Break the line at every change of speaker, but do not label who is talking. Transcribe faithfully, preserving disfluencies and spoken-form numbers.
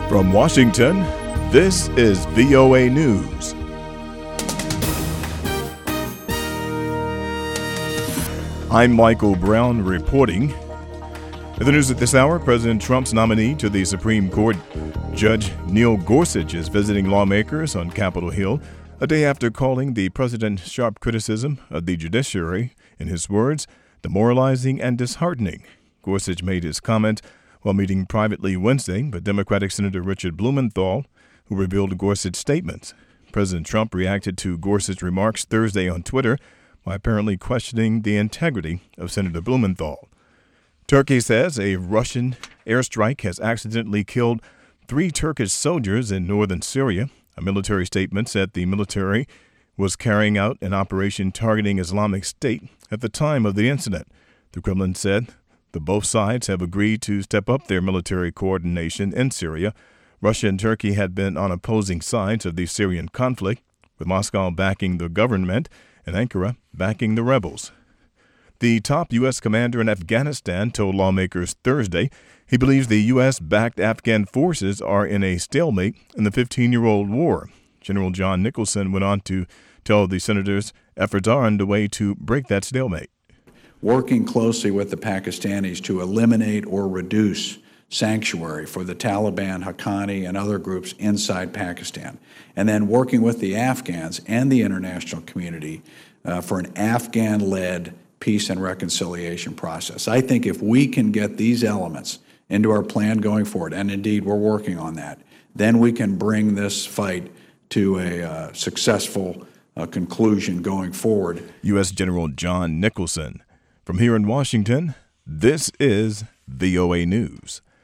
From Washington, this is V O A News. I'm Michael Brown reporting. In the news at this hour, President Trump's nominee to the Supreme Court, Judge Neil Gorsuch, is visiting lawmakers on Capitol Hill a day after calling the president's sharp criticism of the judiciary, in his words, demoralizing and disheartening. Gorsuch made his comment while meeting privately Wednesday with Democratic Senator Richard Blumenthal, who revealed Gorsuch's statements. President Trump reacted to Gorsuch's remarks Thursday on Twitter by apparently questioning the integrity of Senator Blumenthal. Turkey says a Russian airstrike has accidentally killed three Turkish soldiers in northern Syria. A military statement said the military was carrying out an operation targeting Islamic State at the time of the incident. The Kremlin said the both sides have agreed to step up their military coordination in Syria. Russia and Turkey had been on opposing sides of the Syrian conflict, with Moscow backing the government and Ankara backing the rebels. The top U S commander in Afghanistan told lawmakers Thursday he believes the U S-backed Afghan forces are in a stalemate in the fifteen-year-old war. General John Nicholson went on to tell the senators efforts are underway to break that stalemate.
Working closely with the Pakistanis to eliminate or reduce sanctuary for the Taliban, Haqqani, and other groups inside Pakistan, and then working with the Afghans and the international community uh, for an Afghan-led peace and reconciliation process. I think if we can get these elements into our plan going forward, and indeed we're working on that, then we can bring this fight to a uh, successful uh, conclusion going forward.
U S General John Nicholson. From here in Washington, this is V O A News.